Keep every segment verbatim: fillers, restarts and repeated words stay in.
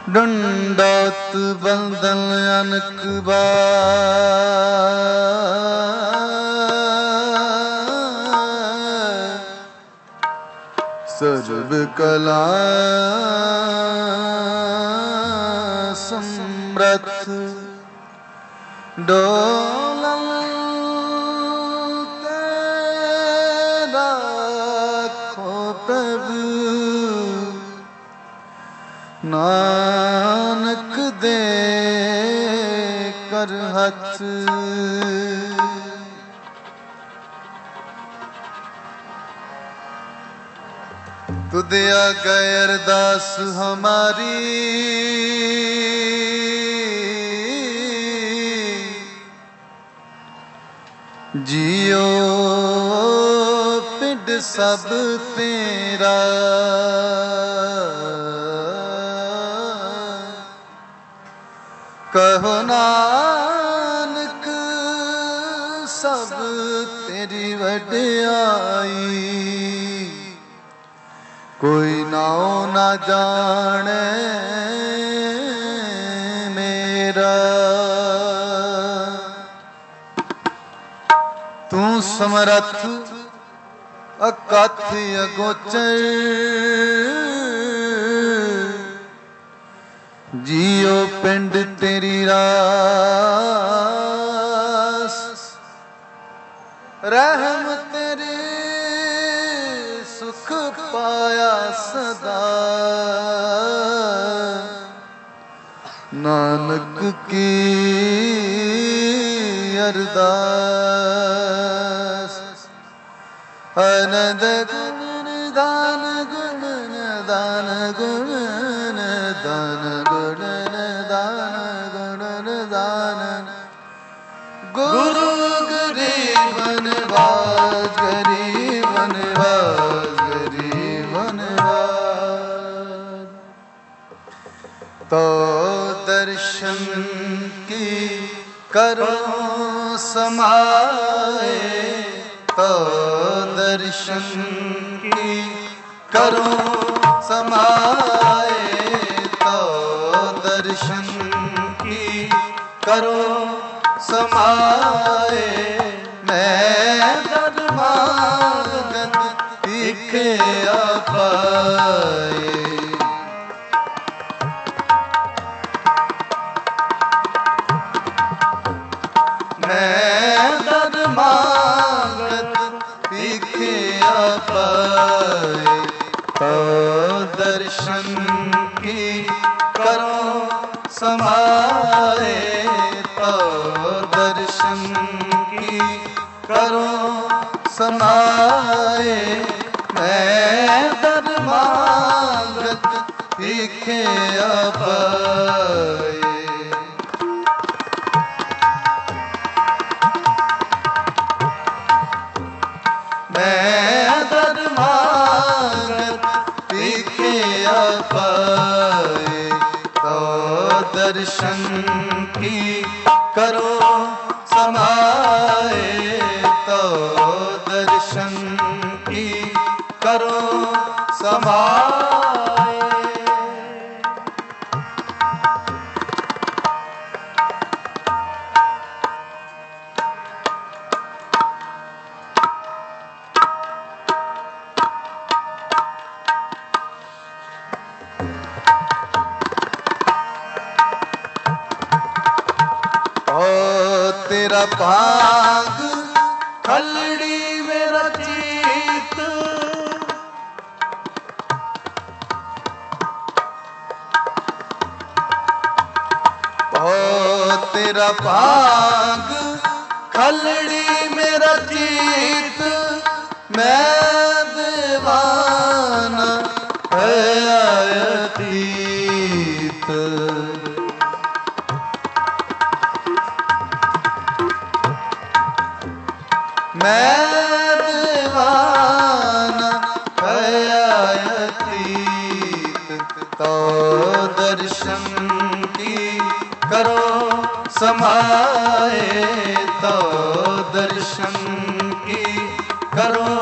ਡੰਡੋਤ ਬੰਦਨ ਅਨਕ ਬਾਰ ਸਰਬ ਕਲਾ ਸਮਰਥ ਡੋਲਨ ਤੇ ਰਾਖੋ ਪ੍ਰਭੂ ਨਾਨਕ ਦੇ ਕਰ ਹੱਥ। ਤੁਧ ਆਗੇ ਅਰਦਾਸ ਹਮਾਰੀ ਜੀਓ ਪਿੰਡ ਸਭ ਤੇਰਾ ਕਹੋ ਨਾਨਕ ਸਭ ਤੇਰੀ ਵਡਿਆਈ ਕੋਈ ਨਾਉ ਨਾ ਜਾਣੇ ਮੇਰਾ। ਤੂੰ ਸਮਰੱਥ ਅਕਥ ਅਗੋਚਰ ਜੀਓ ਪਿੰਡ ਤੇਰੀ ਰਾਸ ਰਹਿਮ ਤੇਰੀ ਸੁਖ ਪਾਇਆ ਸਦਾ ਨਾਨਕ ਕੀ ਅਰਦਾਸ। ਅਨੰਦ ਗੁਣ ਨਿਧਾਨ ਗੁਣ ਨਿਧਾਨ ਗੁਣ ਨਿਧਾਨ ਗੁਣ ਨਿਧਾਨ ਗੁਣ ਨਿਧਾਨ ਗੁਰੂ ਗਰੀਬ ਨਿਵਾਸ ਗਰੀਬ ਨਿਵਾਸ ਗਰੀਬ ਨਿਵਾਸ। ਤੋ ਦਰਸ਼ਨ ਕੀ ਕਰੋ ਸਮਾਏ ਤੋ ਦਰਸ਼ਨ ਕੀ ਕਰੋ ਸਮਾਏ ਤੋ ਦਰਸ਼ਨ ਕੀ ਕਰੋ ਸਮਾਏ। ਮੈਂ ਦਰਬਾਰ ਗਤ ਦਿਖਿਆ ਪਾਏ ਮੈਂ ਦਰਬਾਰ ਦਿਖਿਆ ਪਾਏ ਤੋ ਦਰਸ਼ਨ ਕੀ ਕਰੋ ਸਮਾਏ ਤੋ ਦਰਸ਼ਨ ਕੀ ਕਰੋ ਸਮਾਏ। ਮੈਂ ਦਰਬਾਰ ਦਿਖਿਆ ਪਾਏ ਮੈਂ ਦਰਮਾਗਤ ਦਿਖਿਆ ਪਾਏ ਤੋ ਦਰਸ਼ਨ ਕੀ ਕਰੋ ਸਮਾਏ ਤੋ ਦਰਸ਼ਨ ਕੀ ਕਰੋ ਸਮਾਏ। ਤੇਰਾ ਭਾਗ ਖਲੜੀ ਮੇਰਾ ਚੀਤ ਓ ਤੇਰਾ ਭਾਗ ਖਲੜੀ ਮੇਰਾ ਚੀਤ ਮੈਂ ਦੀਵਾਨਾ ਹੈ ਅਤੀਤ। ਮੈਂ ਦੀਵਾਨਾ ਹੈ ਅਤੀਤ ਤੋ ਦਰਸ਼ਨ ਕੀ ਕਰੋ ਸਮਾਏ ਤੋ ਦਰਸ਼ਨ ਕੀ ਕਰੋ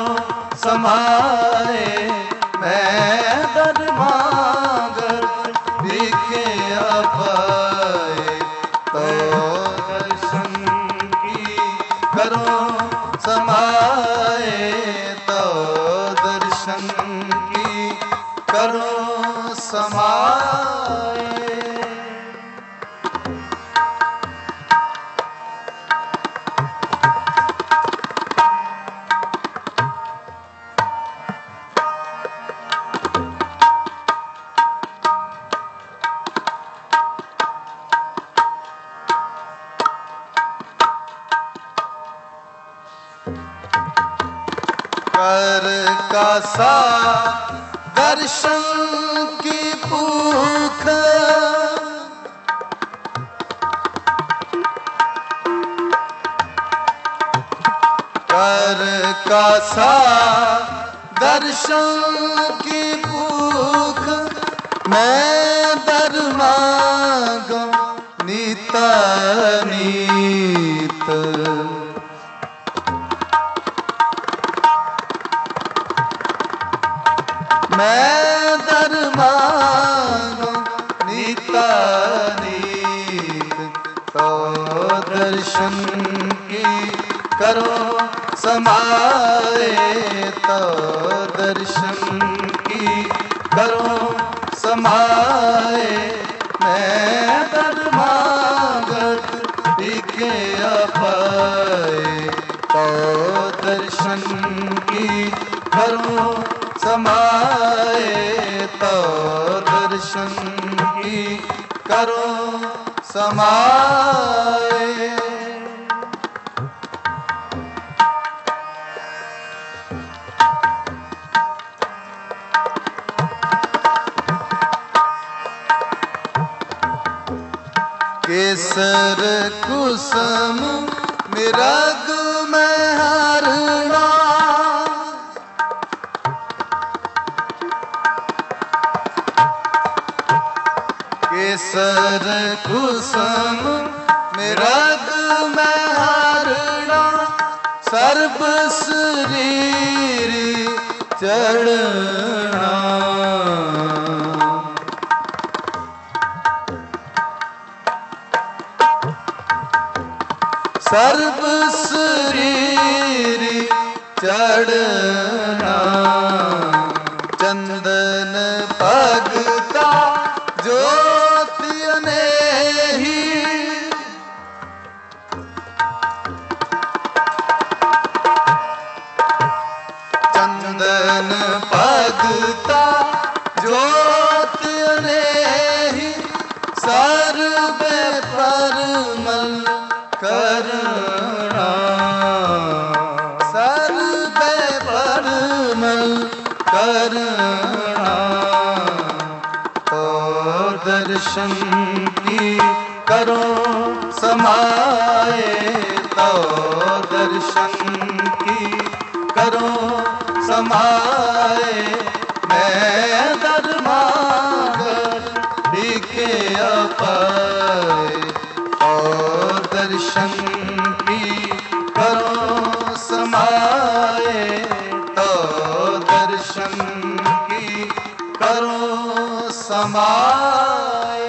ਸਮਾਏ। ਮੈਂ ਦਰਮਾਗਤ ਵਿਖੇ समाए। कर का सा दर्शन की भूख, कर का सा दर्शन की भूख, मैं दर मांगू नित नीत। मैं दर मांगू नित नीत, तो दर्शन की करो समाए, तो दर्शन की करो समाए। मैं दर मांगत बिके अपाए, तो दर्शन की करो समाए, तो दर्शन की करो समाए। केसर कुसुम मृग में हरना, केसर कुसुम मृग में हरना, सर्प शरीर चढ़ना। सर्प शरीर चढ़ना, चंदन भगता ज्योति नेही, चंदन भगता ज्योति नेही, सर्व परमल करना, सर्व परमल करना। तो दर्शन की करो समाए, तो दर्शन की करो समाए। मैं दर मांगत बिके अपाए, और दर्शन की करो समाए, तो दर्शन की करो समाए।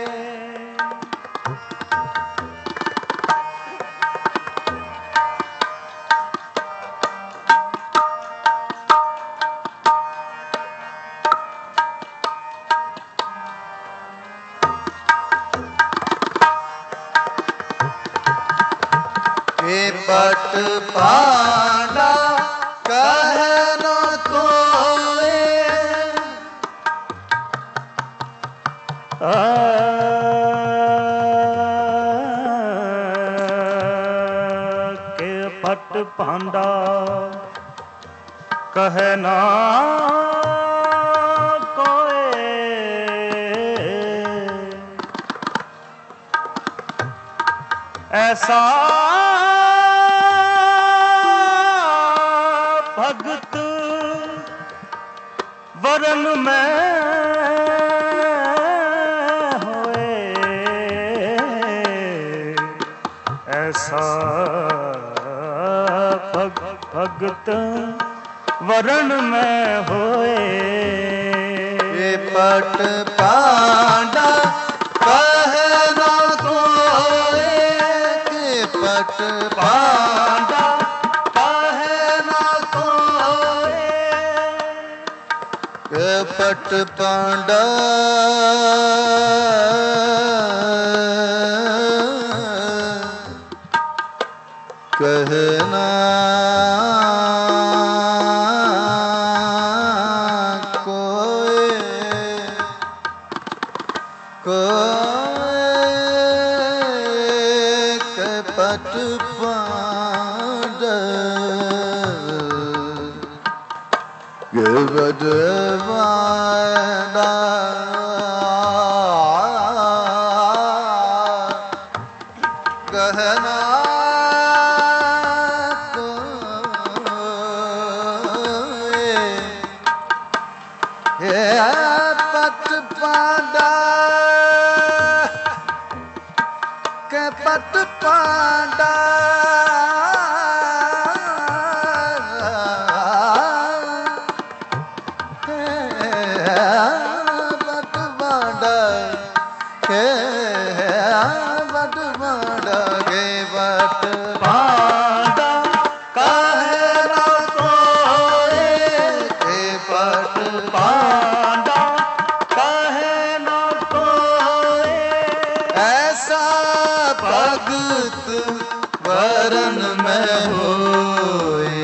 हे पट पांडा कह न कोई, के पट पांडा कह ना कोई, ऐसा भगत वरन में होए, ऐसा भग, भगत वरण में होए। ये पट पांडा कह ना कोई, के पट पांडा कह ना कोई, के पट पांडा कहना कोई कोई कपट पांडा गवड वाड़ा कहना पट पांडा के पट पांडा पट पांडा के पट पांडा के पट पांडा कहे ना कोई के पट पांडा कहे ना कोई ऐसा भगत वरण में होए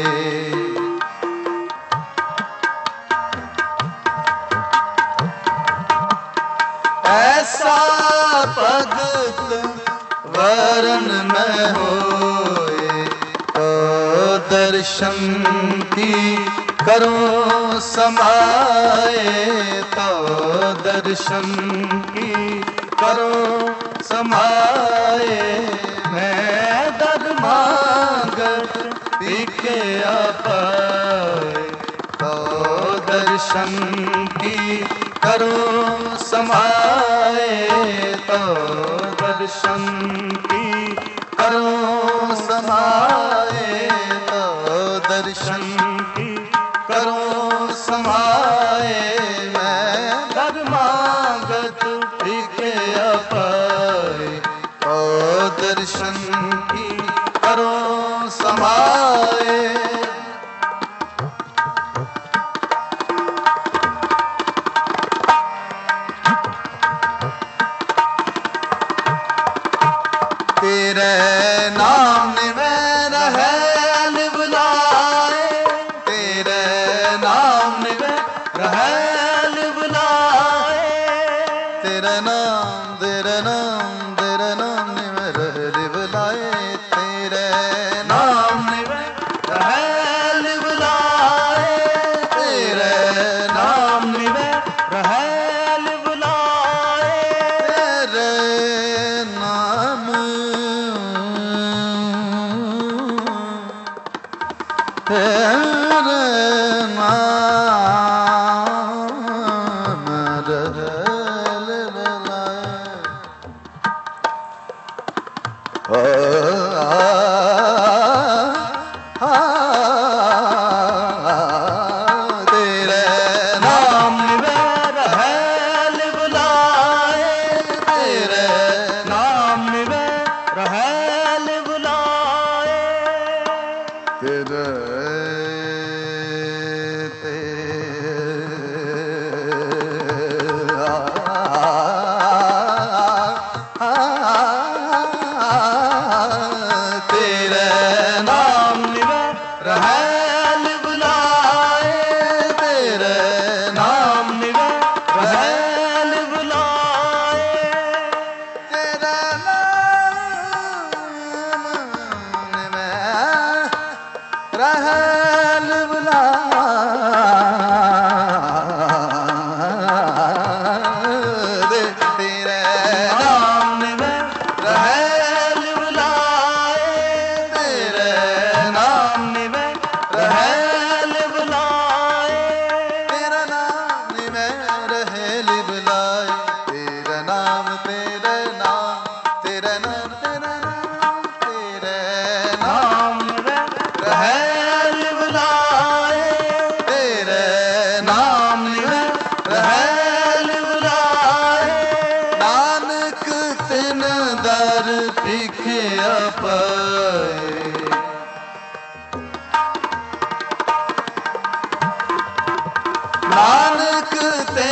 ऐसा भगत वरण में होए तो दर्शन की करो समाए तो दर्शन की करो समाए मैं दर मांगत पीके पाए तो दर्शन की करो समाए तो दर्शन की करो समाए तो दर्शन की करो समाए मैं दर मांगत पीके पाए तो दर्शन की करो समाए तेरे नाम में रहे बुलाए तेरे नाम में रहे बुलाए तेरा नाम तेरा नाम तेरा नाम में रहे बुलाए तेरे नाम में रहे बुलाए तेरे नाम में रहे बुलाए तेरे नाम तेरे नाम रहल बुलाए आ आ तेरे नाम में रहल बुलाए तेरे नाम में रहल बुलाए तेरे तेरे नाम में रहल बुलाए तेरे नाम में रहल बुलाए तेरा नाम में रहल बुलाए तेरे नाम में रहल बुलाए तेरे नाम में रहल बुलाए तेरा नाम में रहल बुलाए तेरा नाम तेरा नाम तेरा नाम तेरा नाम तेरे नाम रहल बुलाए तेरे नाम में रहल बुलाए नानक तिन दर भिखिया पाए नानक ते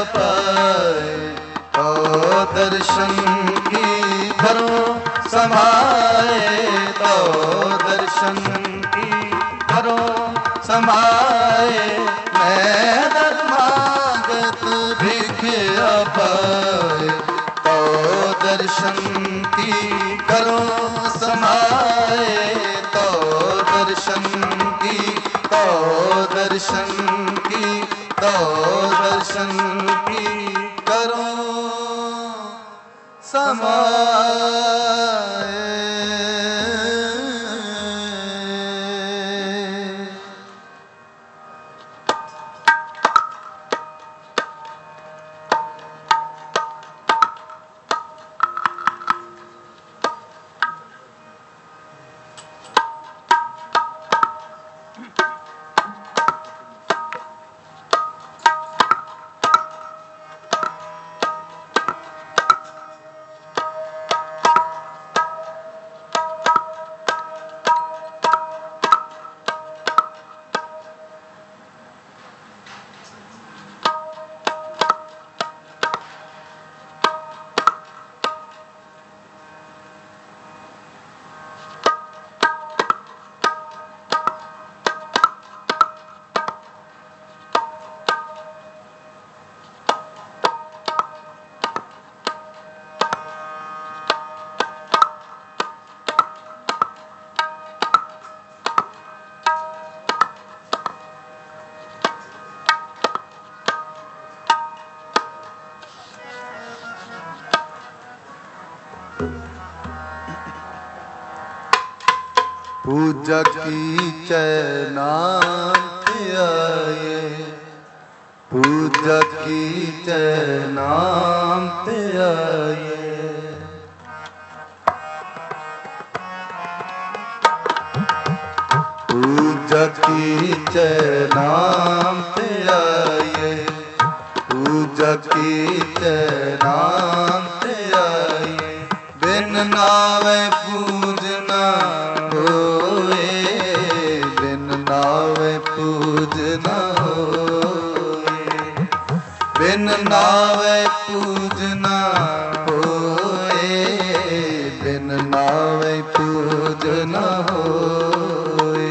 पाए, तो दर्शन की करो समाए, तो दर्शन की करो समाए। मैं धर्मागत भिख पाए, तो दर्शन की करो समाए, तो दर्शन की, तो दर्शन की, तो दर्शन की करो समाए। पूजा की चैनांत आए, पूजा की चैनांत आए। पूजा की चैनांत आए, पूजा की चैनांत आए। बिन नावे पूजना होए, बिन नावे पूजना होए, बिन नावे पूजना होए, बिन नावे पूजना होए।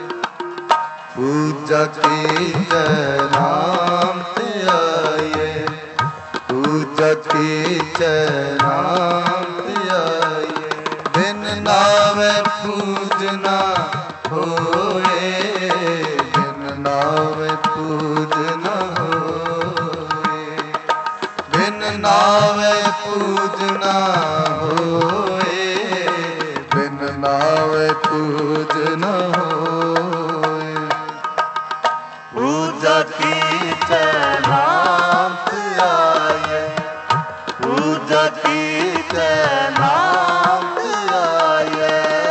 पूजा की चैनांत आए, पूजा की चैनांत आए। बिन नावे पूजना होए, बिन नावे पूजना होए, बिन नावे पूजना होए, बिन नावे पूजना होए। पूजा की चैनांत आए, पूजा की चैनांत आए।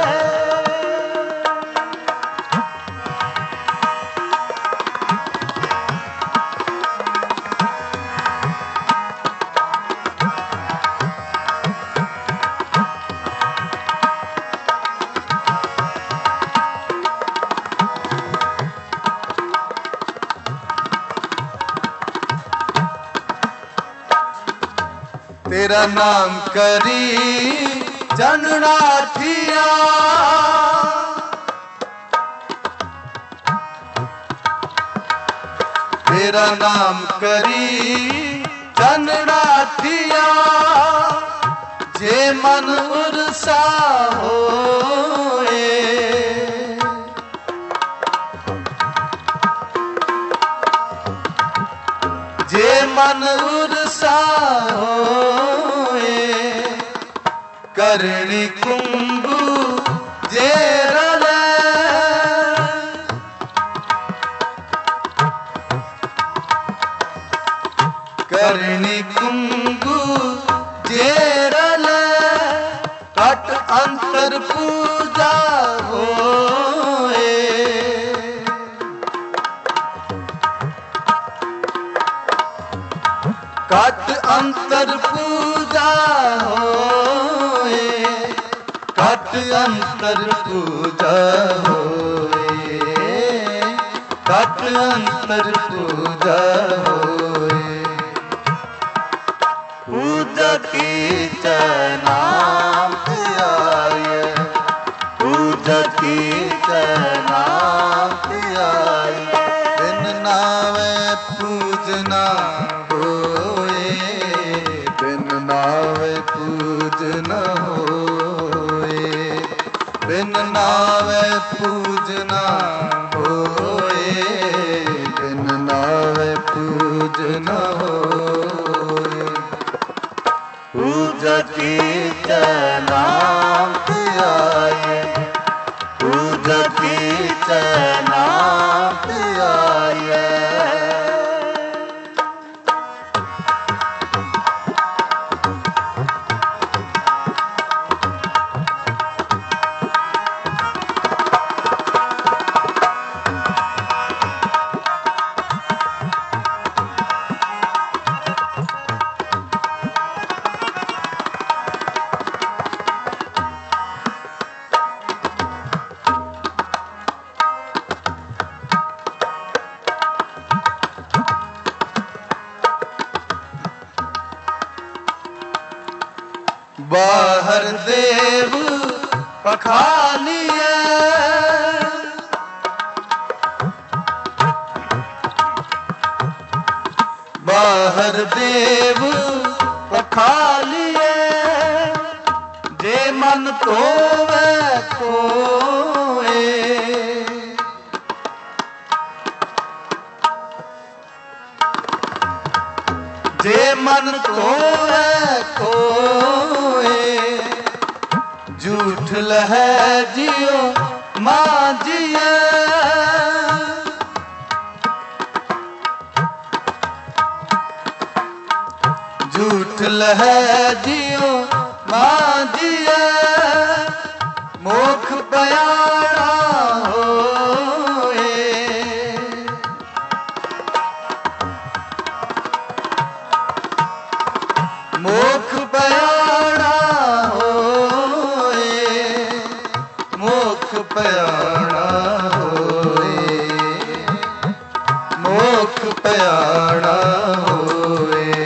तेरा नाम करी जनना थिया, तेरा नाम करी जनना थिया। जे मन उर्सा होए, जे मन उर्सा होए। करणी कुंभु जे रले, करणी कुंभु जे रले। कट अंतर पूजा होए, कट अंतर पूजा होए, कट अंतर पूजा होए, कट अंतर पूजा होए। नावे पूजना होए, बिन नावे पूजना होए। पूजा की नाम आए, पूजा की नाम आए। बाहर देव पखालिए, बाहर देव पखालिए, जे मन तो वह कोए। जे मन तो वह कोए, झूठ लहै जियो माजिए। झूठ लहै जियो माजिए, मोख पयाड़ा होए। मोख पयाड़ा होए, मोख पयाड़ा होए, मोख पयाड़ा होए।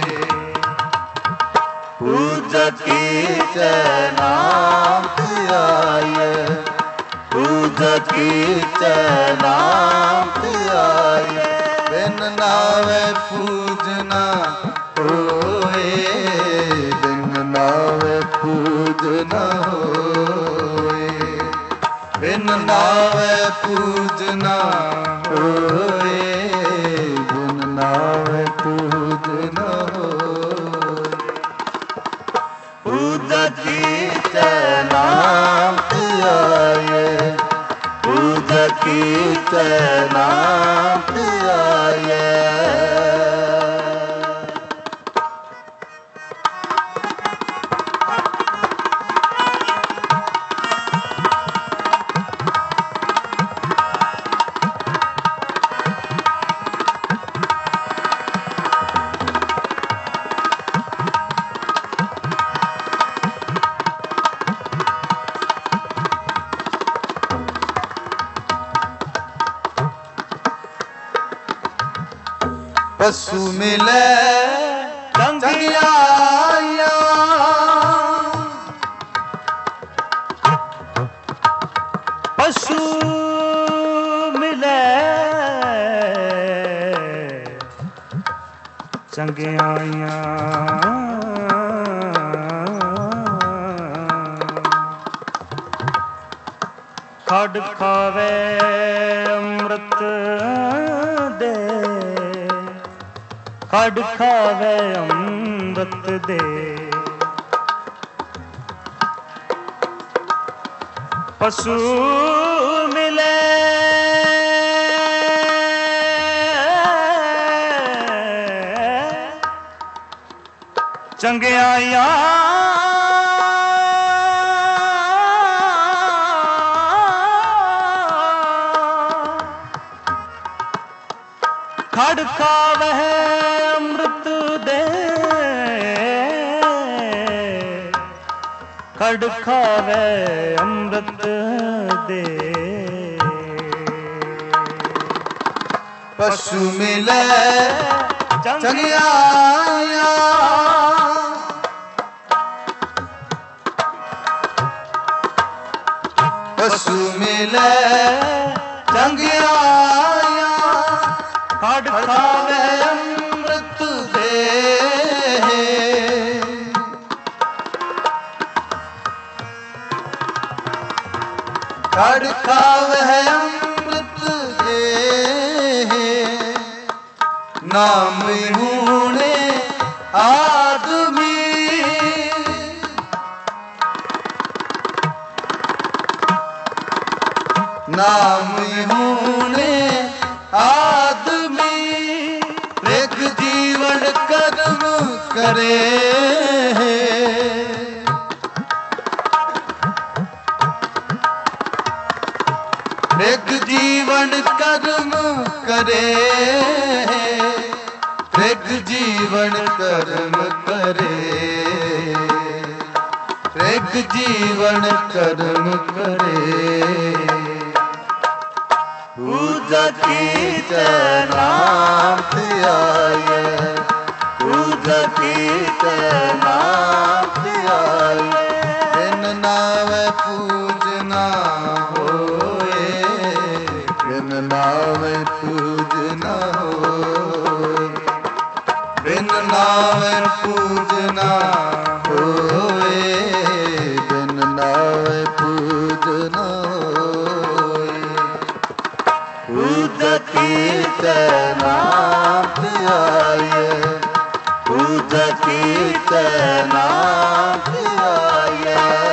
पूजा की नाम आए, पूजा की नाम आए। बिन नावे पूजना होए, बिन नावे पूजना होए। बिन नावे पूजना होए, बिन नावे पूजना होए। पूजा की नाम आए, पूजा की नाम आए। पशु मिले चंगिया, पशु मिले चंगियाइयां, खड खावे अमृत दे, खड खावे अमृत दे। पशु मिले चंगियाइयां, खड खावे अमृत दे, खड खावे अमृत दे। पशु मिले चंगियाइयां, पशु मिले चंगियाइयां, खड खावे अमृत दे। ਕੜ ਖਾਵਹਿ ਅੰਮ੍ਰਿਤ ਦੇ ਨਾਮ ਹੂਣੇ ਆਦਮੀ ਨਾਮ ਹੂਣੇ ਆਦਮੀ ਰਿਗ ਜੀਵਨ ਕਰਮ ਕਰੇ ਰਿਗ ਜੀਵਨ ਕਰਮ ਕਰੇ ਰਿਗ ਜੀਵਨ ਕਰਮ ਕਰੇ ਰਿਗ ਜੀਵਨ ਕਰਮ ਕਰੇ ਪੂਜਾ ਕੀਰਤਨ ਨਾਮ ਧਿਆਏ ਪੂਜਾ ਕੀਰਤਨ ਨਾਮ ਧਿਆਏ ਬਿਨ ਨਾਵੇਂ ਪੂਜਨਾ ਹੋਏ ਬਿਨ ਨਾਵੇਂ ਪੂਜਨਾ ਹੋਏ ਬਿਨ ਨਾਵੇਂ ਪੂਜਨਾ ਹੋਏ ਬਿਨ ਨਾਵੇਂ ਪੂਜਨਾ ਪੂਜਾ ਕੀਰਤਨ ਨਾਮ ਧਿਆਏ ਪੂਜਾ ਕੀਰਤਨ ਨਾਮ ਧਿਆਏ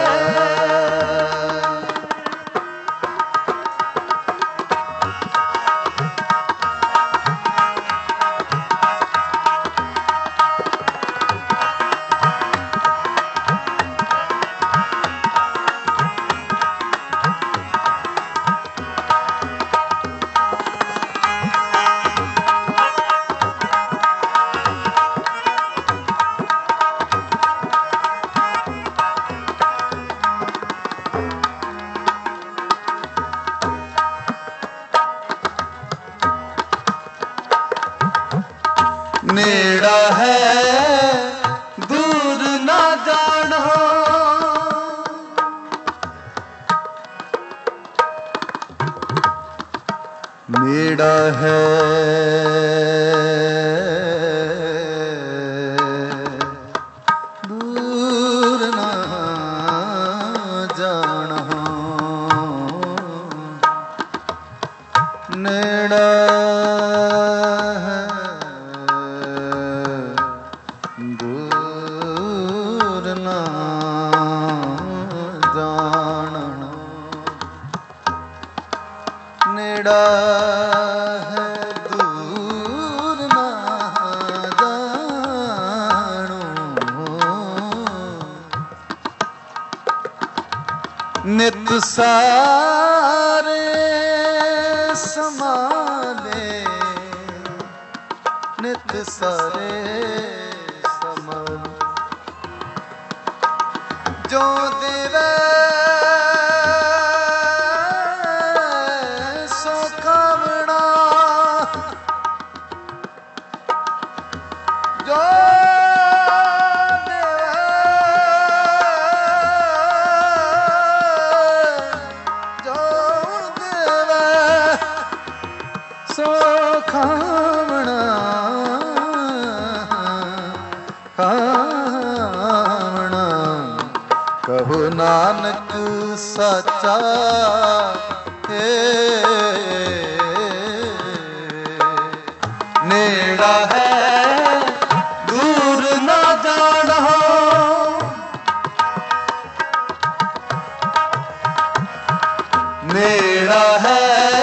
ਨੇੜਾ ਹੈ ਦੂਰ ਨਾ ਜਾਣਾ ਨੇੜਾ ਹੈ ਦੂਰ ਨਾ ਜਾਣਾ ਨੇੜਾ ਨੇੜਾ ਹੈ ਦੂਰ ਨਾ ਜਾਣੋ ਨਿਤ ਸਾਰੇ ਸਮਾਲੇ ਨਿਤ ਸਾਰੇ ਸਮਾਲੇ ਜੋ ਦੇਵੇ ਸੋ ਖਾਵਣਾ ਖਾਵਣਾ ਕਹੋ ਨਾਨਕ ਸੱਚਾ ਹੈ ਨੇੜਾ ਹੈ ਦੂਰ ਨਾ ਜਾਣਾ ਨੇੜਾ ਹੈ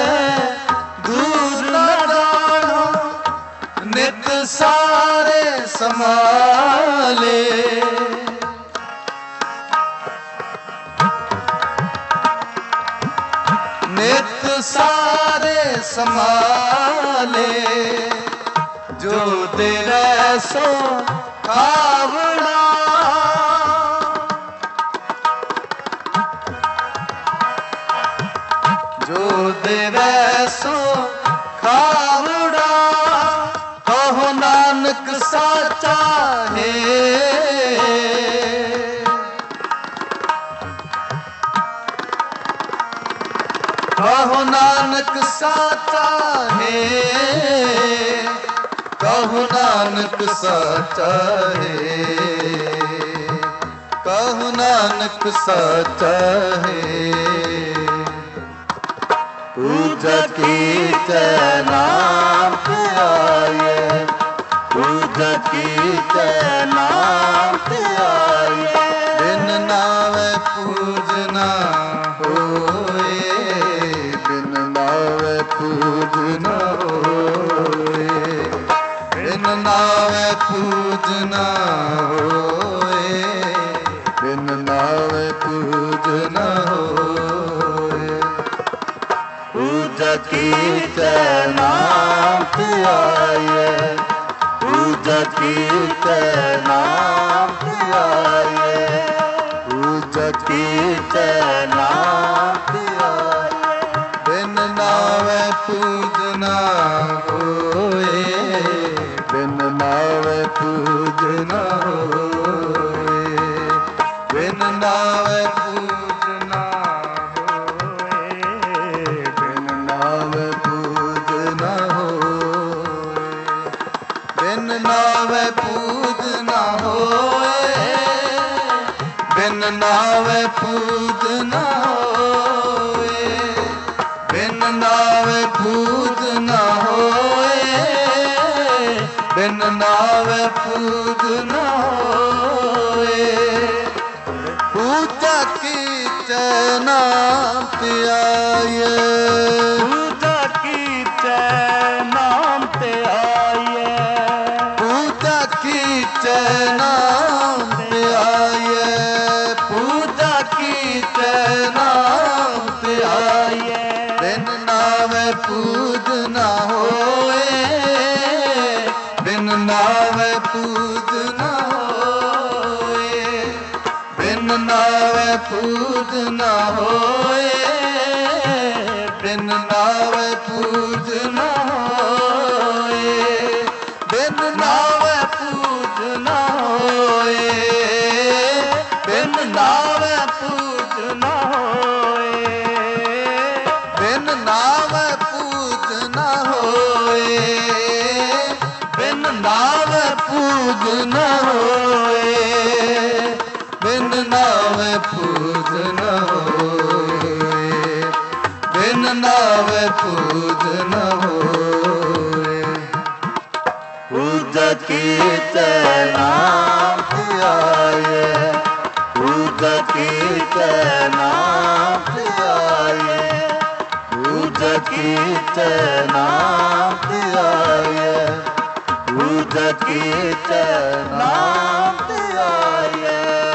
ਨਿਤ ਸਾਰੇ ਸਮਾਲੇ ਨਿਤ ਸਾਰੇ ਸਮਾਲੇ ਜੋ ਤੇਰੇ ਸੋ ਖਾਵਣਾ ਜੋ ਤੇਰੇ ਸੋ ਖਾਵਣਾ ਕਹੋ ਨਾਨਕ ਸਾਚਾ ਹੈ ਕਹੋ ਨਾਨਕ ਸਾਚਾ ਹੈ ਕਹੋ ਨਾਨਕ ਸਾਚਾ ਹੈ ਕਹੋ ਨਾਨਕ ਸਾਚਾ ਹੈ पूजा कीचे नाम ते आए, पूजा कीचे नाम ते आए। बिन नावे पूजना होए, बिन नावे पूजना होए, बिन नावे पूजना होए, बिन नावे पूजना होए। पूजा कीचे नाम ते आए, पूजा कीचे नाम ते आए, पूजा कीचे नाम ते आए। बिन नावे पूजना होए, बिन नावे पूजना होए, बिन नावे पूजना होए, बिन नावे पूजना होए, बिन नावे पूजना होए, बिन नावे पूजना होए, बिन नावे पूजना होए, बिन नावे पूजना होए। पूजा कीचे नाम ते आए, पूजा कीचे नाम ते आए, पूजा कीचे नाम ते आए, पूजा कीचे नाम ते आए। बिन नावे पूजना होए, बिन नावे पूजना होए, बिन नावे पूजना होए, बिन नावे पूजना होए, बिन नावे पूजना होए, बिन नावे पूजना होए, बिन नावे पूजना होए, बिन नावे पूजना होए, बिन नावे पूजना होए, बिन नावे पूजना होए। पूजा कीचे नाम ते आए, पूजा कीचे नाम ते आए, पूजा कीचे नाम ते आए, पूजा कीचे नाम ते आए।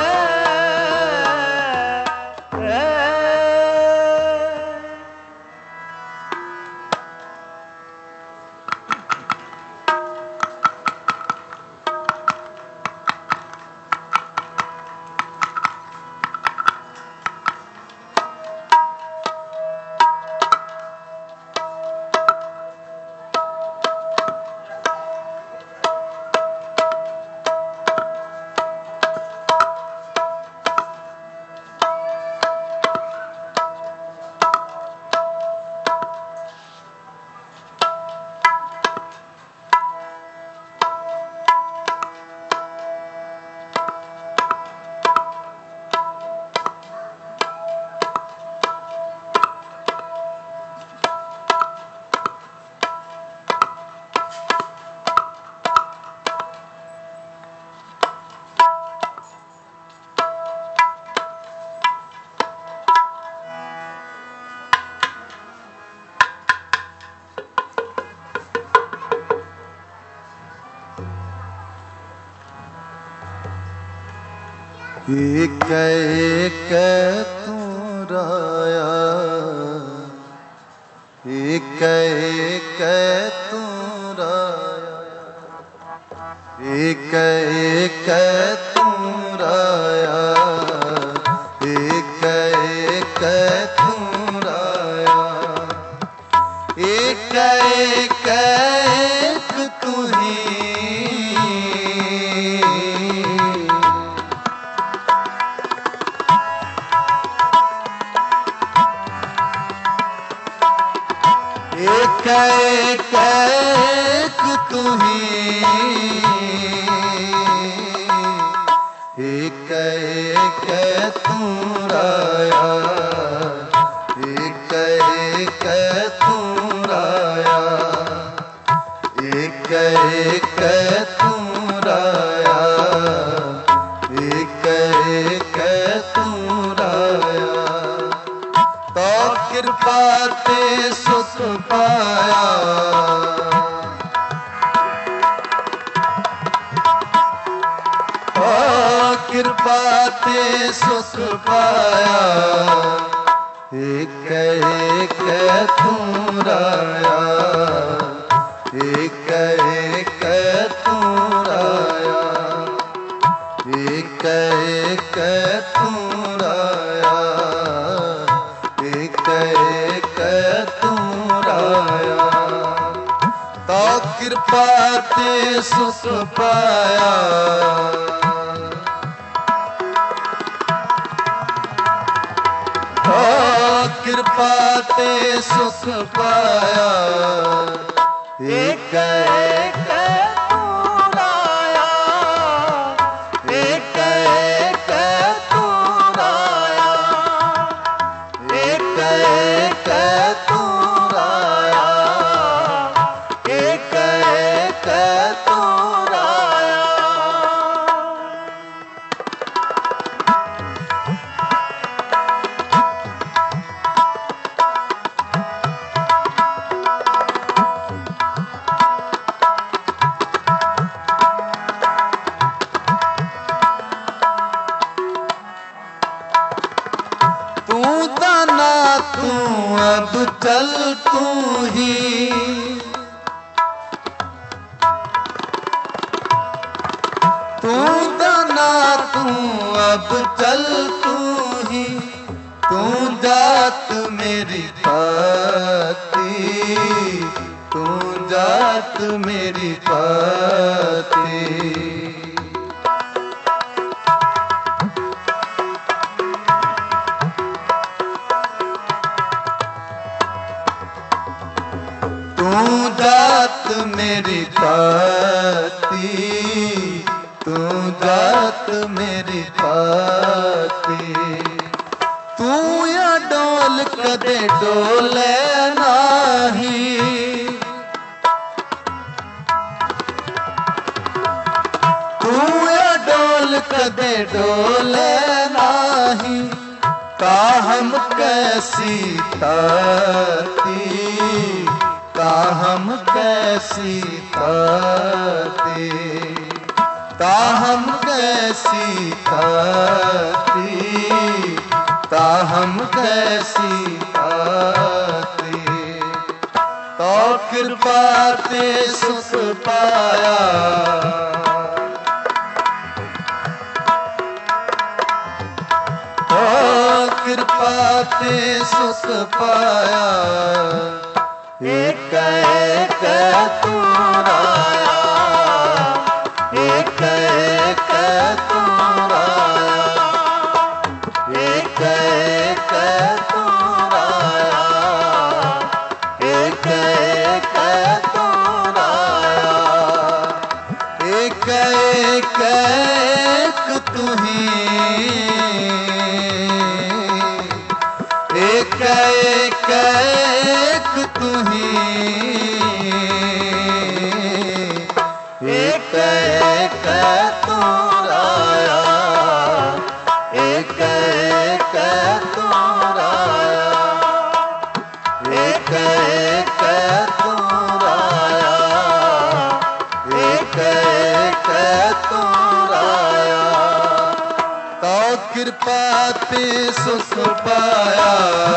एक एक तू राया, एक एक तू राया, एक एक तू राया, एक एक तू राया, एक एक तू ही एक एक एक तू ही, एक एक तू राया, एक एक कृपा ते सुख पाया। ओ कृपा ते सुख पाया। एक एक तू राया, एक एक तू राया, एक एक तू राया, एक एक तू राया। तो कृपा ते सुख पाया। ओ कृपा ते सुख पाया। एक एक तू राया, एक एक तू राया, एक एक तू राया, एक एक तू राया। तू दाना तू अब चल तू ही, तू दाना तू अब चल तू ही। तू जात मेरी पाती, तू जात मेरी पाती। तू जात मेरी पाती, तू जात मेरी पाती। तू या डोल कदे डोले नाही, तू या डोल कदे डोले नाही। का हम कैसी ताती, का हम कैसी ताती, का हम कैसी ताती, का हम कैसी ताती। तो कृपा ते सुख पाया। ओ कृपा ते सुख पाया। एक एक तू राया, एक एक तू राया, एक एक तू राया, एक एक तू राया। एक एक तू ही, एक एक तू ही, एक एक तू राया, एक एक तू राया, एक एक तू राया, एक एक तू राया। तो कृपा ते सुख पाया।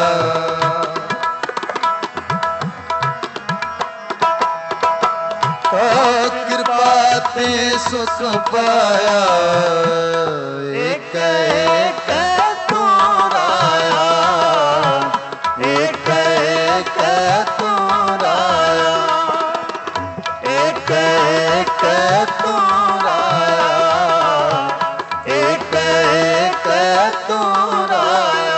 तो कृपा ते सुख पाया। एक एक तू राया, एक एक तू राया, एक एक तू राया, एक एक तू राया।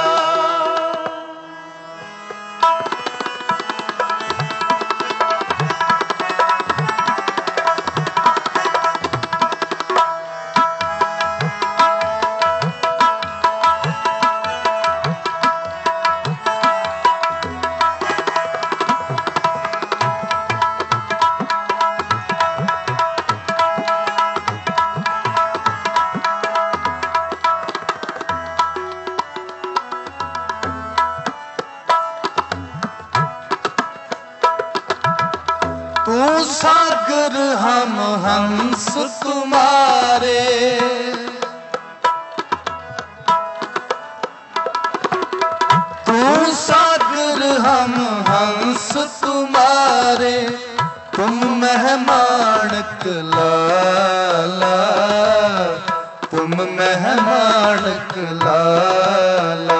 मेहमान लाला।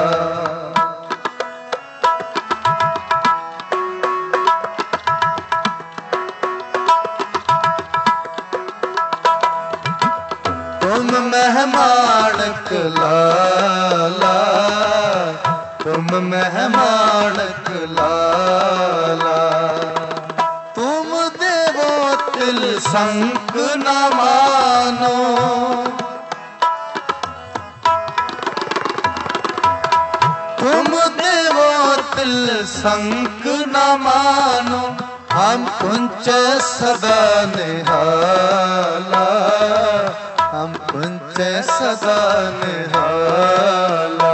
तुम मेहमान लाला, तुम मेहमान लाला। तुम देवो तिल संक न मानो, तुम देवो तिल संक न मानो। हम कुंच सदा निहाला, हम कुंच सदा निहाला।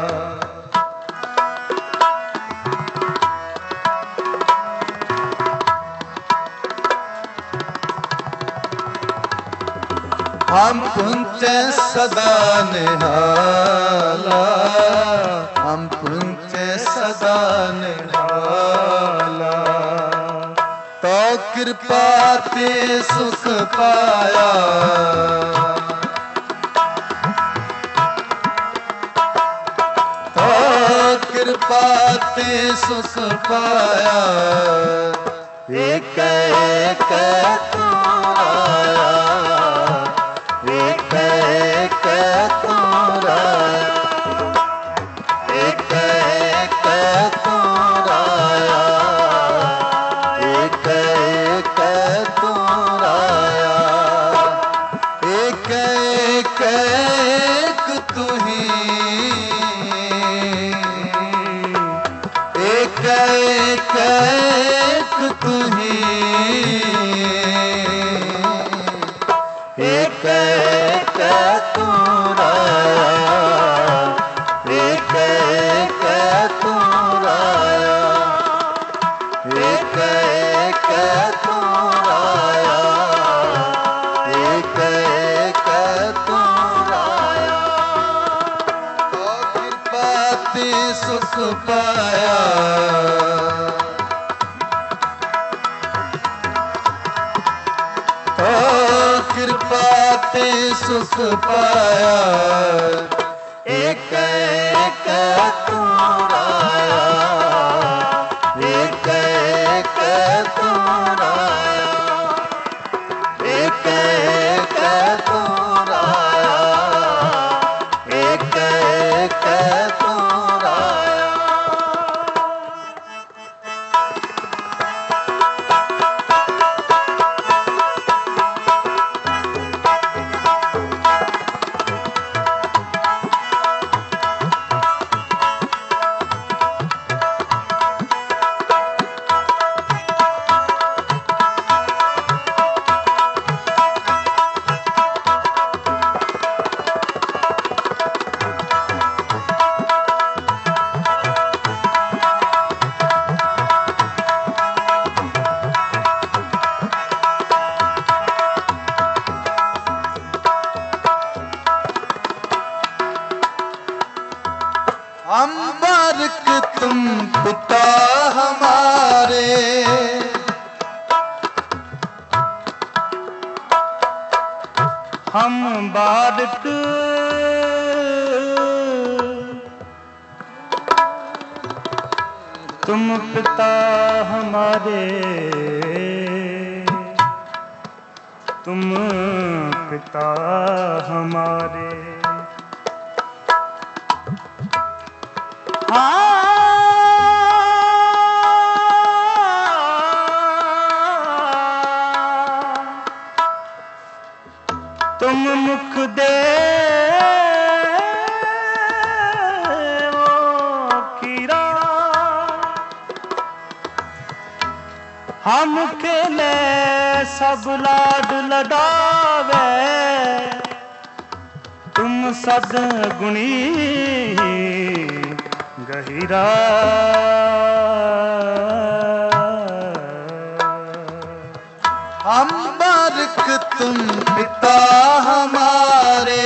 हम कुंच सदा निहाला, हम कुंच सदा निहाला। तो कृपा ते सुख पाया, तो कृपा ते सुख पाया। एक एक तू आया, एक एक तू आया, एक एक तू आया, एक एक तू आया। एक एक एक तू ही, एक एक एक तू ही, एक एक तू आया, एक एक तू आया, एक एक तू आया, एक एक तू आया। तो कृपा ते सुख पाया, तो कृपा ते सुख पाया। एक एक तू आया, एक एक तू आया, एक एक तू आया, एक एक तू आया। अम्बरक तुम पिता हमारे, हम बालक तुम पिता हमारे, तुम पिता हमारे। तुम मुख दे खीरा, हम खेले सब लाड लडावे। तुम सद गुणी गहिरा, अम्बरक तुम पिता हमारे,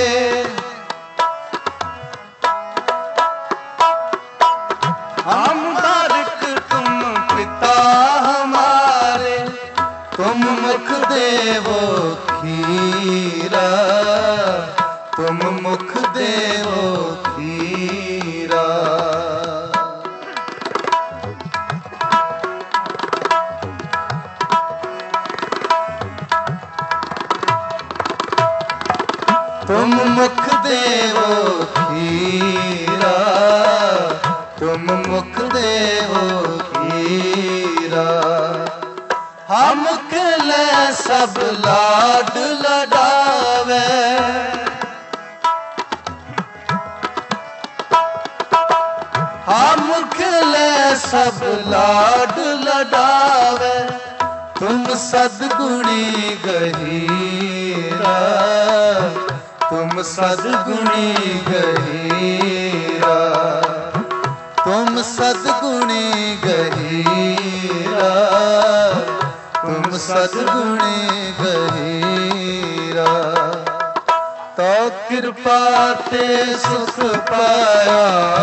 अम्बरक तुम पिता हमारे। तुम मुख देवो खीरा, तुम मुख देवो खीरा। तुम मुख देवो खीरा, तुम मुख देवो खीरा। हम खिले सब लाड लडावे, हम खिले सब लाड लडावे। तुम सद्गुणी गहीरा, तुम सद्गुणी गहीरा, तुम सद्गुणी गहीरा, तुम सद्गुणी गहीरा। तो कृपा ते सुख पाया,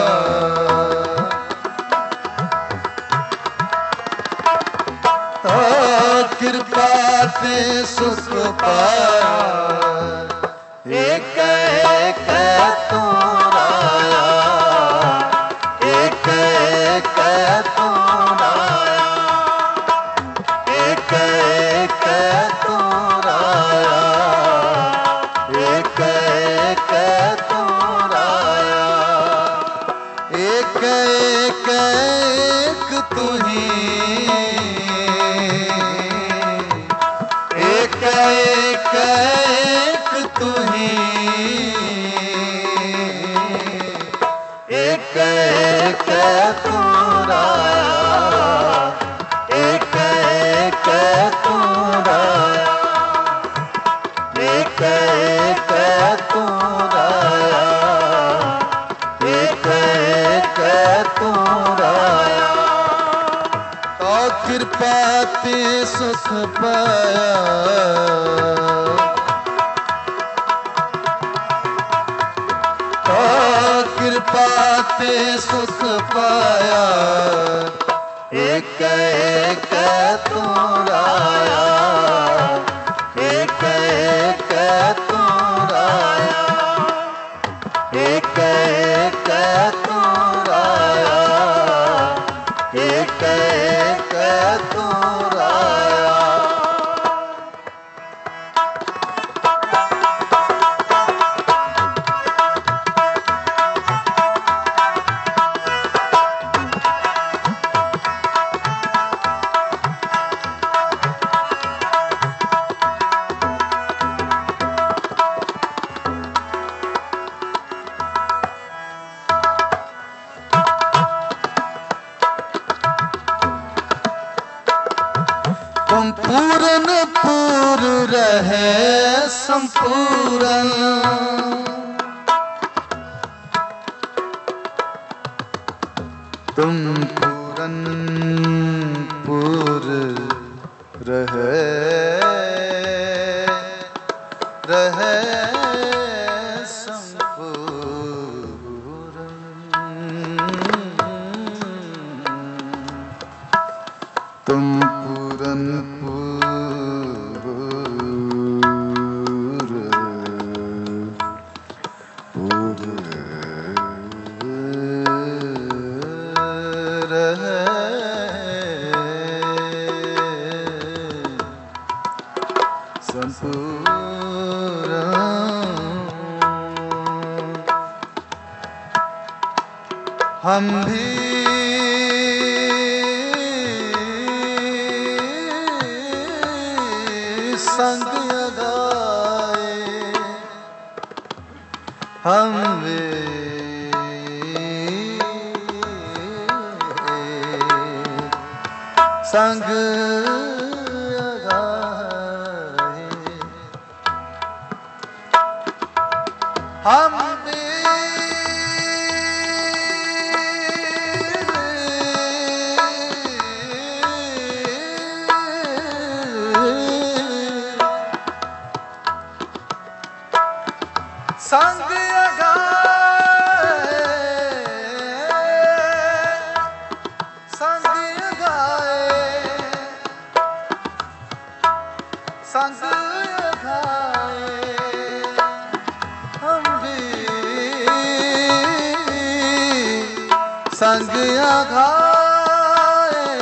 तो कृपा ते सुख पाया। एक एक तू राया, एक एक तू राया, एक एक तू राया, एक एक तू राया। एक एक एक तू ही, एक एक एक तू ही, एक एक तू राया, एक एक तू राया, एक एक तू राया, एक एक तू राया। तो कृपा ते सुख पाया, कृपा ते सुख पाया। एक एक तू राया, एक एक तू राया, एक एक तू राया, एक एक तू राया। तुम पूरन पूर रहे संपूरन, तुम पूरन पूर रहे रहे संपूरन। तुम पूरन पूर पूर रहे संपूरन। हम भी संग गाए, हम वे संग गाए। हम भी संग गाए, संग गाए, संग गाए। हम संग आघाए,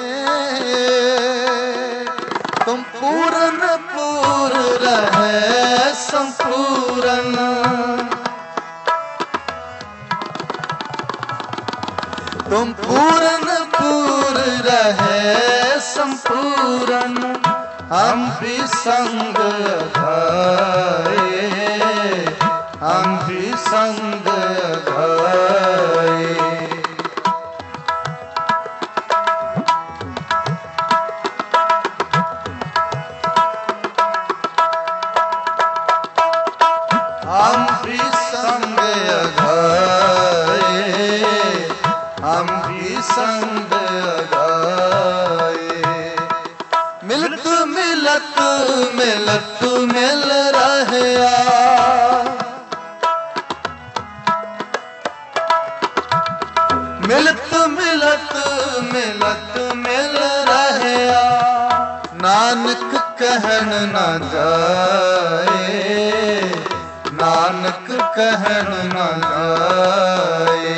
तुम पूर्ण पूर रहे संपूर्ण, तुम पूर्ण पूर रहे संपूर्ण, हम भी संग गाए, हम भी संग गाए। हम भी संग गाए, हम भी संग गाए। मिलत मिलत मिलत मिल रहया, मिलत मिलत मिलत मिल रहया, नानक कहन न जाए, नानक कहन न जाए।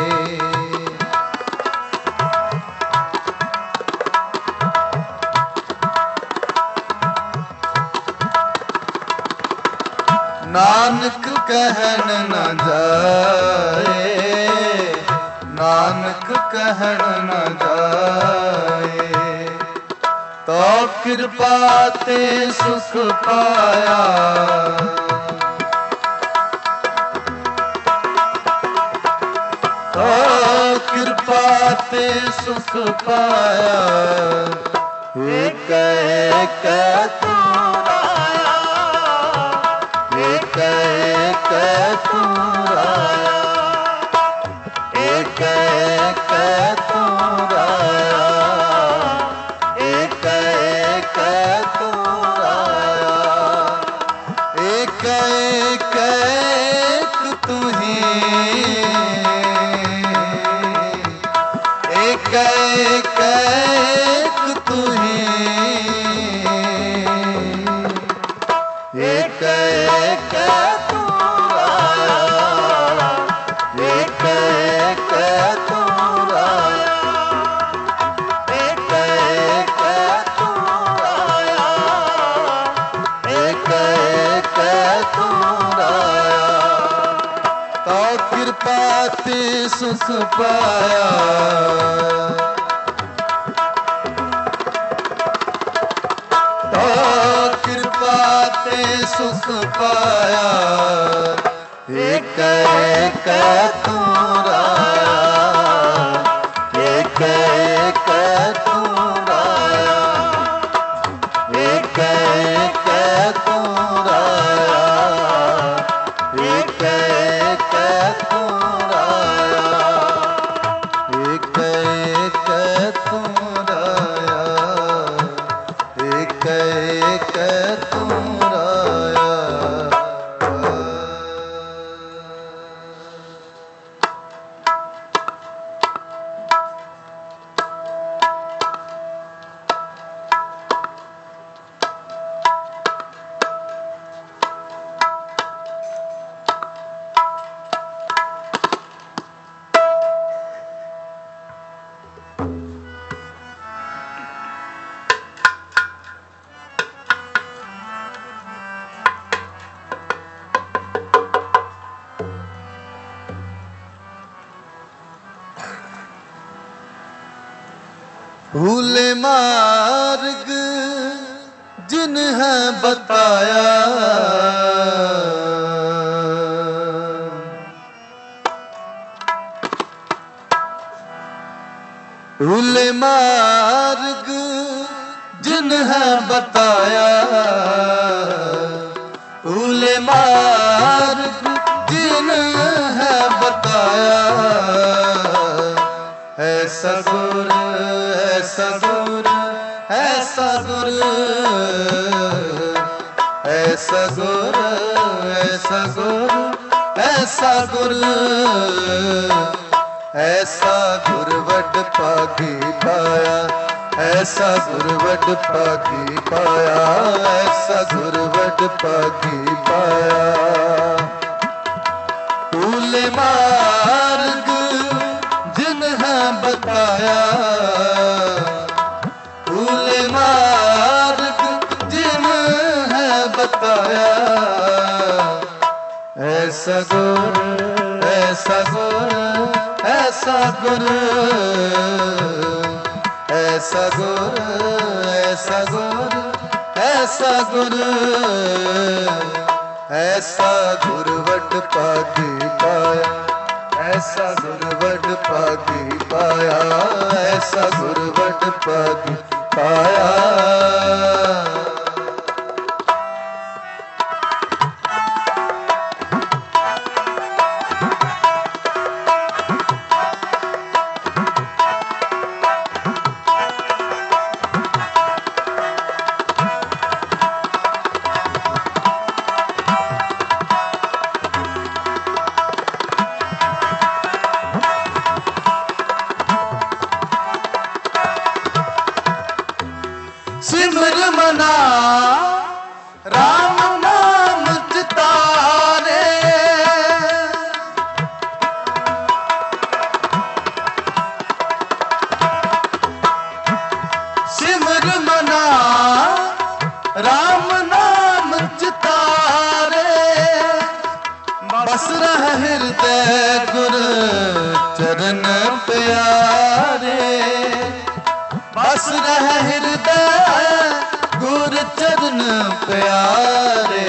नानक कहन न जाए, नानक कहन न जाए। तो कृपा ते सुख पाया, तो कृपा ते सुख पाया, एक एक तू राया, एक एक तू राया, एक एक तू राया, एक एक तू राया, एक एक तू ही, एक एक तू ही, एक एक तू राया, एक एक तू राया, एक एक तू राया, एक एक तू राया। तो कृपा ते सुख पाया, तो कृपा ते सुख पाया, एक एक तू राया, एक एक तू राया, एक एक तू राया, एक एक तू राया, एक एक तू राया, एक एक तू राया। भूले मार्ग जिन्हें बताया, भूले मार्ग जिन्हें बताया, भूले मार्ग जिन्हें बताया, ऐसा गुर ऐसा गुर ऐसा गुर ऐसा गुर ऐसा गुर ऐसा गुर ऐसा गुर वड पागी पाया, ऐसा गुर वड पागी पाया, ऐसा गुर वड पागी पाया। भूले मार्ग जिन्हें ऐसा गुर ऐसा गुर ऐसा गुर ऐसा गुर ऐसा गुर ऐसा गुर ऐसा गुर वड पागी पाया ऐसा गुर वड पागी पाया ऐसा गुर वड पागी पाया सिमर मना राम नाम चितारे सिमर मना राम नाम चितारे बस रह हृदय गुर चरण प्यारे बस रह हृदय गुर चरण प्यारे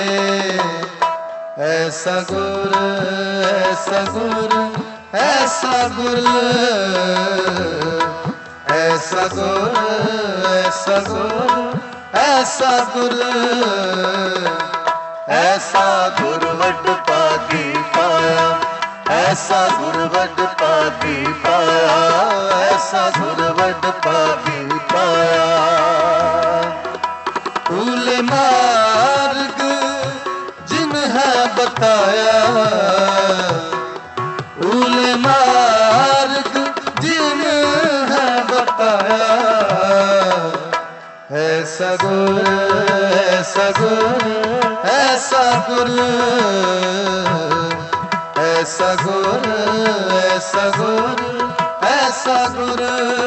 ऐसा गुर ऐसा गुर ऐसा गुर ऐसा गुर ऐसा गुर ऐसा गुर ऐसा गुर वड पागी पाया ऐसा गुर वड पागी पाया ऐसा गुर वड पागी पाया भूले मार्ग जिन है बताया भूले मार्ग जिन है बताया ऐसा गुर ऐसा गुर ऐसा गुर ऐसा गुर ऐसा गुर ऐसा गुर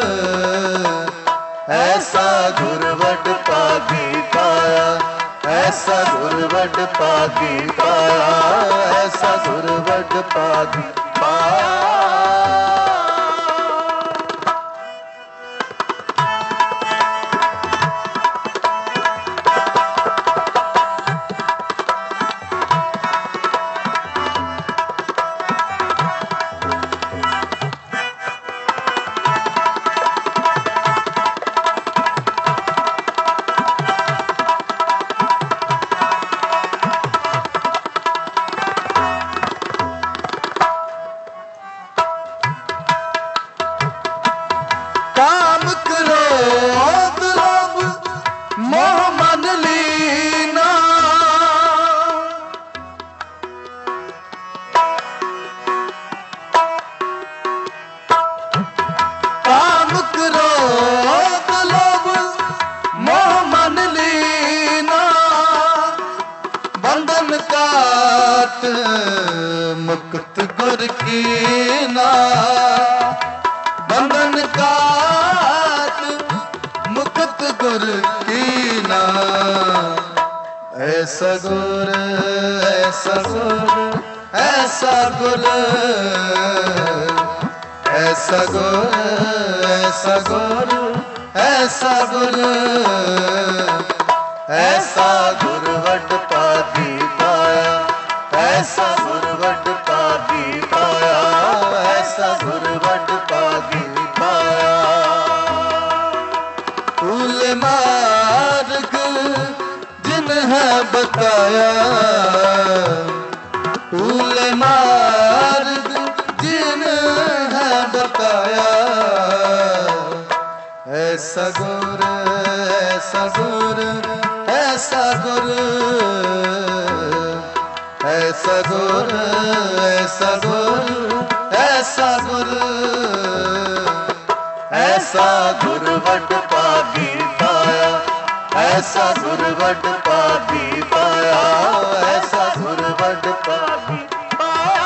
ऐसा गुर वड पागी पाया ऐसा गुर वड पागी पाया ऐसा गुर वड पागी पाया काम क्रोध लोभ मोह मन लीना काम क्रोध लोभ मोह मन लीना बंधन काट मुक्त गुर कीना बंधन काट मुक्त गुर कीना ऐसा गुर ऐसा गुर ऐसा गुर ऐसा गुर ऐसा गुर ऐसा गुर ऐसा गुर वड पागी पाया ऐसा गुर वड पागी पाया ऐसा गुर वड पागी पाया फूल मार्ग जिन है बताया फूल मार्ग जिन है बताया ऐसा गुर ऐसा गुर ऐसा गुर ऐसा गुर ऐसा गुर ऐसा गुर ऐसा गुर वड पागी पाया ऐसा गुर वड पागी पाया ऐसा गुर वड पागी पाया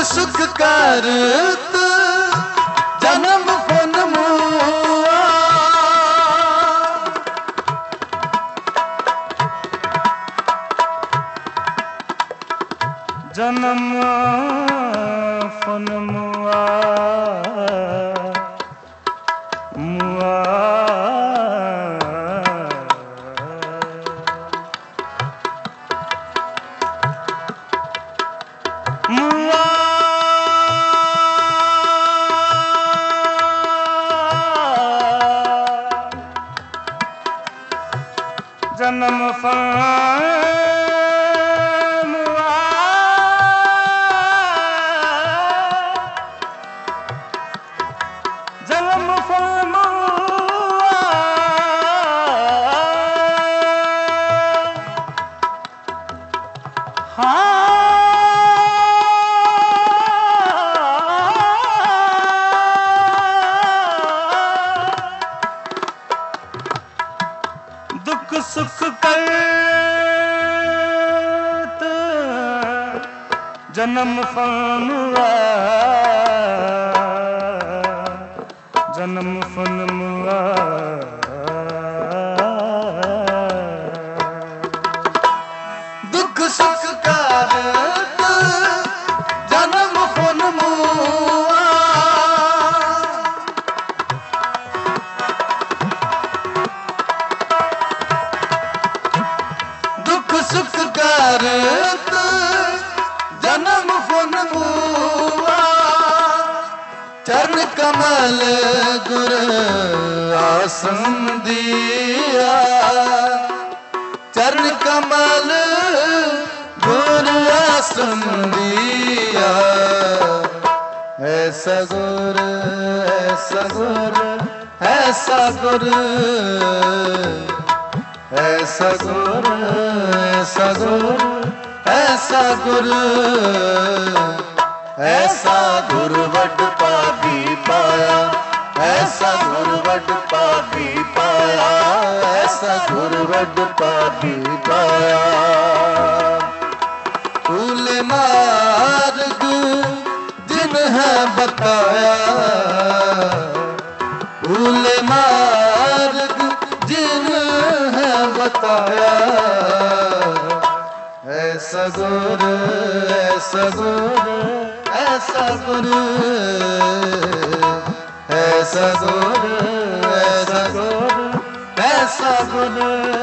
सुख करत जन्म फन मुआ जन्म फन मुआ मुआ मुआ जन्म फन जन्म फल मुआ दुख सुख करत जन्म फल मुआ जन्म फन मुआ दुख सुख करत जन्म फन मुआ दुख सुख करत जन्म फन मुआ चरण कमल गुर आसन दिया चरण कमल गुर आसन दिया ऐसा गुर ऐसा गुर ऐसा गुर ऐसा गुर ऐसा गुर ऐसा गुर ऐसा गुर वड पापी पाया ऐसा गुर वड पापी पाया ऐसा गुर वड पापी पाया फूल मार्ग जिन है बताया फूल मार्ग जिन है बताया ऐसा गुर ऐसा गुर ऐसा गुर ऐसा गुर ऐसा गुर ऐसा गुर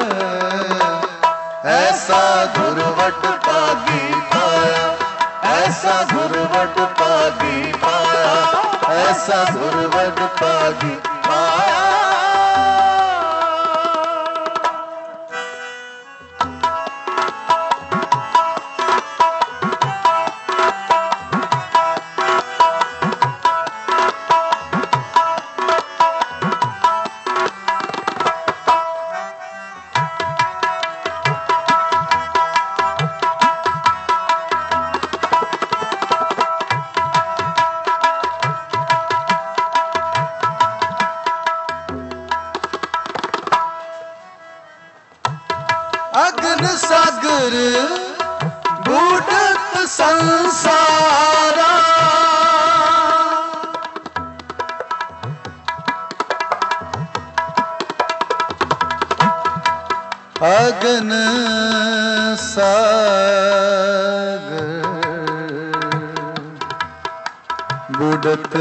ऐसा गुर वट पागी पाया ऐसा गुर वट पागी पाया ऐसा गुर वट पागी पाया अग्न सागर बूढ़त संसारा अग्न सागर बूढ़त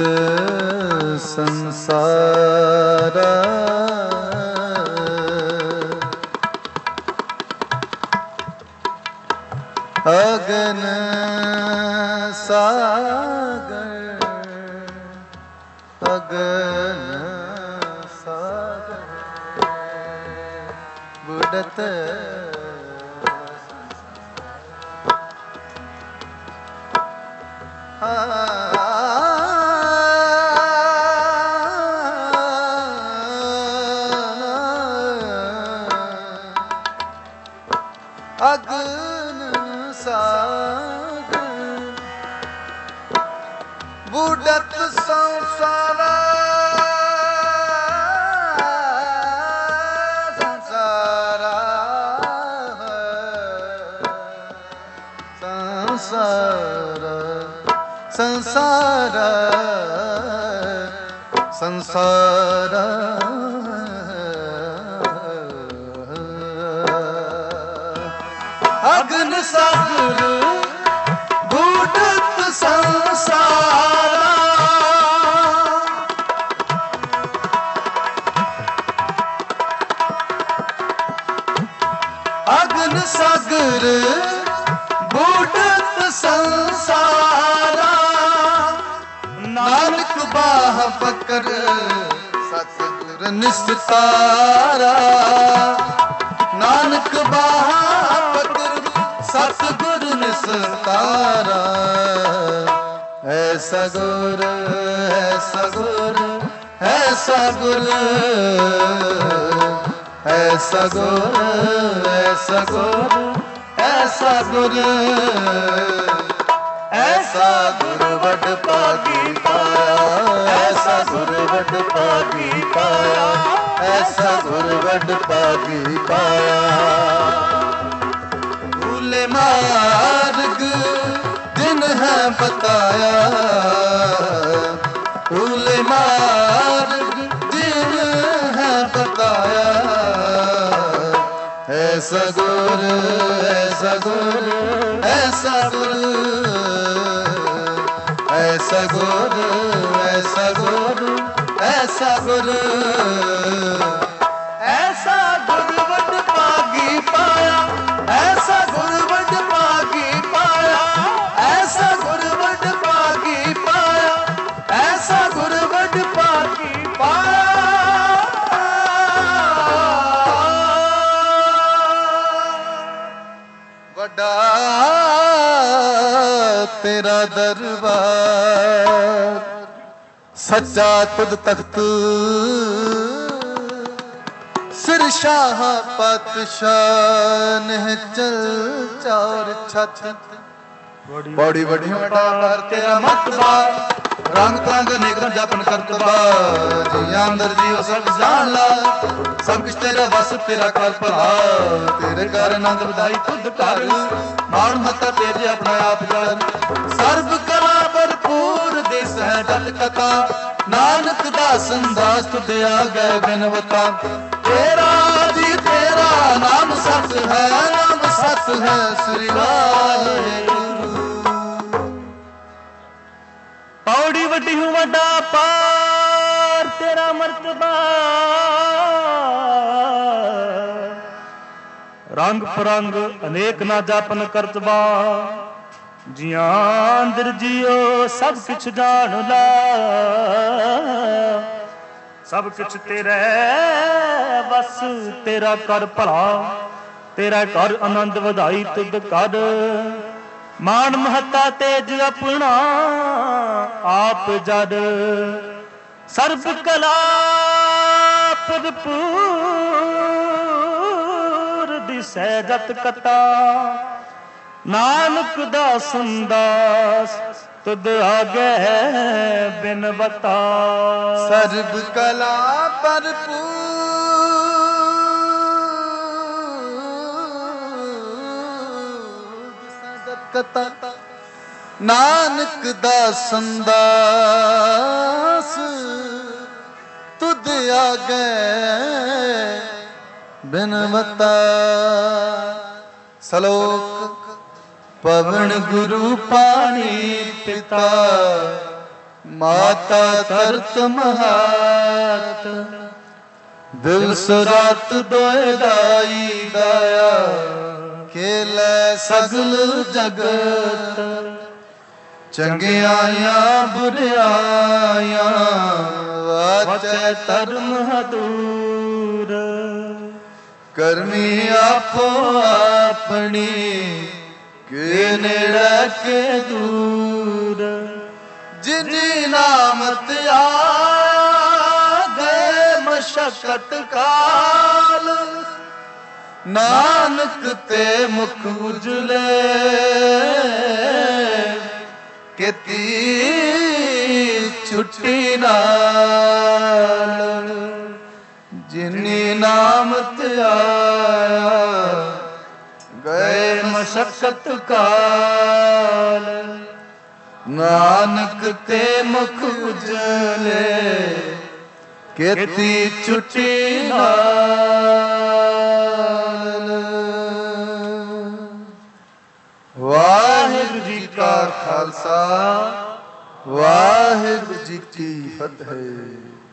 संसारा अगन सागर अगन सागर बुडत अगन सागर बुडत संसारा संसारा संसारा ਸੰਸਾਰਾ ਸੰਸਾਰਾ ਅਗਨ ਸਾਗਰ ਬੂਟਤ ਸੰਸਾਰਾ ਅਗਨ ਸਾਗਰ ਬੂਟਤ ਸੰਸਾਰਾ ਨਾਨਕ ਬਾਹ ਫਕਰ ਸਤਿਗੁਰ ਨਿਸਤਾਰਾ ਨਾਨਕ ਬਾਹ ਫਕਰ ਸਤਿਗੁਰ ਨਿਸਤਾਰਾ ਐਸਾ ਗੁਰ ਐਸਾ ਗੁਰ ਐਸਾ ਗੁਰ ਐਸਾ ਗੁਰ ਐਸਾ ਗੁਰ ਐਸਾ ਗੁਰ ਐਸਾ ਗੁਰ ਵਡ ਭਾਗੀ ਪਾਇਆ ਐਸਾ ਗੁਰ ਵਡ ਭਾਗੀ ਪਾਇਆ ਐਸਾ ਗੁਰ ਵਡ ਭਾਗੀ ਪਾਇਆ ਭੂਲੇ ਮਾਰਗ ਦਿਨ ਹੈ ਬਤਾਇਆ ਭੂਲੇ ਮਾਰਗ ਦਿਨ ਹੈ ਬਤਾਇਆ ਐਸਾ ਗੁਰ ਐਸਾ ਗੁਰ ਐਸਾ ਗੁਰ ਐਸਾ ਗੁਰ ਐਸਾ ਗੁਰ ਐਸਾ ਗੁਰ ਐਸਾ ਗੁਰ ਵਡ ਭਾਗੀ ਪਾਇਆ ਐਸਾ ਗੁਰ ਵਡ ਭਾਗੀ ਪਾਇਆ ਐਸਾ ਗੁਰ ਵਡ ਭਾਗੀ ਪਾਇਆ ਐਸਾ ਗੁਰ ਵਡ ਭਾਗੀ ਪਾਇਆ ਵੱਡਾ ਤੇਰਾ ਦਰਬਾਰ ਸੱਚਾ ਤੁਧ ਤਖਤ ਸਿਰ ਸ਼ਾਹ ਪਾਤਸ਼ਾਹ ਨੇ ਚਲ ਚੌਰ ਛੱਤ ਬੜੀ ਬੜੀ ਵੱਡਾ ਕਰ ਤੇਰਾ ਮਤਬਾ ਰੰਗ ਤੰਗ ਨਿਗਰ ਜਪਨ ਕਰਤਬਾ ਜੀ ਅੰਦਰ ਜੀ ਉਹ ਸਭ ਜਾਣ ਲਾ ਸਭ ਕੁਛ ਤੇਰਾ ਵਸ ਤੇਰਾ ਕਰ ਭਲਾ ਤੇਰੇ ਕਰ ਆਨੰਦ ਵਧਾਈ ਤੁਧ ਕਰ ਮਾਣ ਮਤਾ ਤੇਰੇ ਆਪਣਾ ਆਪ ਜਾਣ ਸਰਬ ਕਲਾ ਭਰਪੂਰ ਦਿਸ ਹੈ ਜਤ ਕਥਾ ਨਾਨਕ ਦਾ ਸੰਦਾਸ ਤੁਧ ਆ ਗਏ ਬਿਨਵਤਾ ਤੇਰਾ ਜੀ ਤੇਰਾ ਨਾਮ ਸਤ ਹੈ ਨਾਮ ਸਤ ਹੈ ਸ੍ਰੀ ਵਾਹਿਗੁਰੂ ਪੌੜੀ ਵੱਡੀ ਹੂੰ ਵੱਡਾ ਪਾਰ ਤੇਰਾ ਮਰਤਬਾ ਰੰਗ ਪਰੰਗ ਅਨੇਕ ਨਾ ਜਾਪਨ ਕਰਤਬਾ ਜੀਆਂ ਅੰਦਰ ਜੀਓ ਸਭ ਕੁਛ ਜਾਣ ਲਾ ਸਭ ਕੁਛ ਤੇਰੇ ਬਸ ਤੇਰਾ ਕਰ ਭਲਾ ਤੇਰਾ ਕਰ ਆਨੰਦ ਵਧਾਈ ਤੁਧ ਕਰ ਮਾਣ ਮਹੱਤਾ ਤੇਜ ਆਪਣਾ ਆਪ ਜਦ ਸਰਬ ਕਲਾ ਭਰਪੂਰ ਦਿਸੈ ਜਤ ਕਤਾ ਨਾਨਕ ਦਾ ਸੰਦਾਸ ਤੁਧ ਆਗੇ ਬਿਨਵਤਾ ਸਰਬ ਕਲਾ ਭਰਪੂਰ ਕਤਾ ਨਾਨਕ ਦਾ ਸੰਦਾਸ ਤੁਧ ਆਗੇ ਬਿਨਵਤਾ ਸਲੋਕ ਪਵਨ ਗੁਰੂ ਪਾਣੀ ਪਿਤਾ ਮਾਤਾ ਤਰਤ ਮਹਾਤ ਦਿਲ ਸੁਰਾਤ ਦੋਇ ਦਾਈ ਦਾਇਆ ਖੇਲੇ ਸਗਲ ਜਗਤ ਚੰਗਿਆਈਆਂ ਬੁਰਿਆਈਆਂ ਵਾਚੈ ਧਰਮ ਹਦੂਰ ਕਰਮੀ ਆਪੋ ਆਪਣੀ ਕੇ ਨੇੜੇ ਕੇ ਦੂਰ ਜਿਨੀ ਨਾਮ ਧਿਆ ਗਏ ਮਸ਼ਕਤ ਕਾਲ ਨਾਨਕ ਤੇ ਮੁਖ ਉਜਲੇ ਕੀਤੀ ਛੁੱਟੀ ਨਾਲ ਜਿਨੀ ਨਾਮ ਧਿਆਇਆ ਗਏ ਮਸ਼ਕਤ ਕਾਲ ਨਾਨਕ ਤੇ ਮੁਖ ਉਜਲੇ ਕੀਤੀ ਛੁੱਟੀ ਨਾਲ। ਵਾਹਿਗੁਰੂ ਜੀ ਕਾ ਖਾਲਸਾ, ਵਾਹਿਗੁਰੂ ਜੀ ਕੀ ਫਤਿਹ।